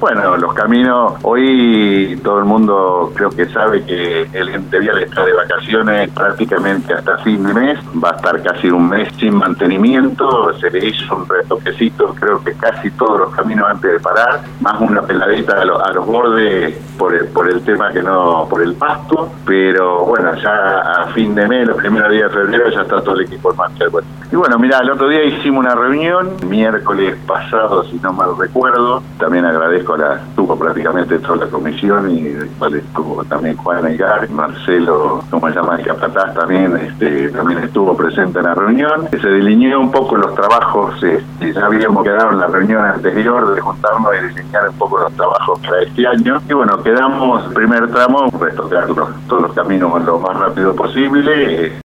Bueno, los caminos, hoy todo el mundo creo que sabe que el ente vial está de vacaciones prácticamente hasta fin de mes, va a estar casi un mes sin mantenimiento, se le hizo un retoquecito, creo que casi todos los caminos antes de parar, más una peladita a los bordes por el tema que no, por el pasto, pero bueno, ya a fin de mes, los primeros días de febrero, ya está todo el equipo en marcha. Y bueno, mirá, el otro día hicimos una reunión, miércoles pasado, si no mal recuerdo, también agradezco estuvo prácticamente toda la comisión y después estuvo también Juan Aigar, Marcelo, como se llama, el capataz también estuvo presente en la reunión. Se delineó un poco los trabajos, ya habíamos quedado en la reunión anterior de juntarnos y delinear un poco los trabajos para este año. Y bueno, quedamos, el primer tramo, retocar todos los caminos lo más rápido posible.